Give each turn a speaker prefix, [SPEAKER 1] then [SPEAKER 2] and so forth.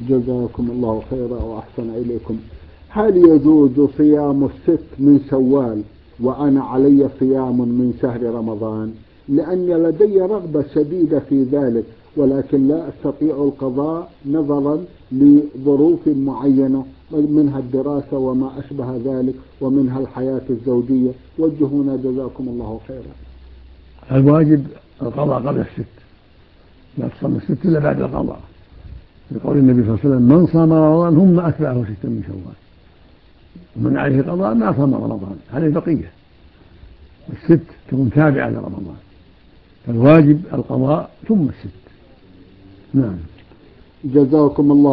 [SPEAKER 1] جزاكم الله خيرا وأحسن إليكم. هل يجوز صيام الست من شوال وأنا علي صيام من شهر رمضان؟ لأن لدي رغبة شديدة في ذلك، ولكن لا أستطيع القضاء نظرا لظروف معينة، منها الدراسة وما أشبه ذلك، ومنها الحياة الزوجية. وجهونا جزاكم الله خيرا.
[SPEAKER 2] الواجب القضاء قبل الست، لا تصوم الست إلا بعد القضاء، لقول النبي صلى الله عليه وسلم: من صام رمضان ثم أتبعه ستا من شوال، ومن عليه قضاء ما صام رمضان عليه بقية. الست تكون تابعة لرمضان، فالواجب القضاء ثم الست. نعم.
[SPEAKER 1] جزاكم الله